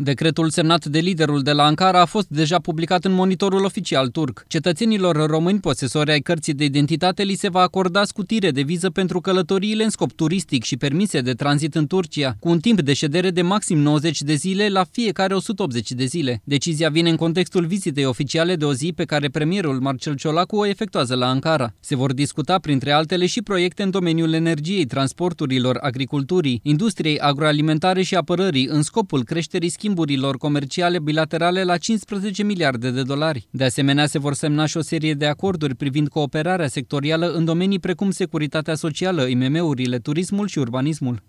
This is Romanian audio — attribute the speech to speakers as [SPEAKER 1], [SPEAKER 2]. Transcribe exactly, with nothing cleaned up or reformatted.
[SPEAKER 1] Decretul semnat de liderul de la Ankara a fost deja publicat în monitorul oficial turc. Cetățenilor români posesori ai cărții de identitate li se va acorda scutire de viză pentru călătoriile în scop turistic și permise de tranzit în Turcia, cu un timp de ședere de maxim nouăzeci de zile la fiecare o sută optzeci de zile. Decizia vine în contextul vizitei oficiale de o zi pe care premierul Marcel Ciolacu o efectuează la Ankara. Se vor discuta, printre altele, și proiecte în domeniul energiei, transporturilor, agriculturii, industriei agroalimentare și apărării, în scopul creșterii schimburilor comerciale bilaterale la cincisprezece miliarde de dolari. De asemenea, se vor semna și o serie de acorduri privind cooperarea sectorială în domenii precum securitatea socială, I M M-urile, turismul și urbanismul.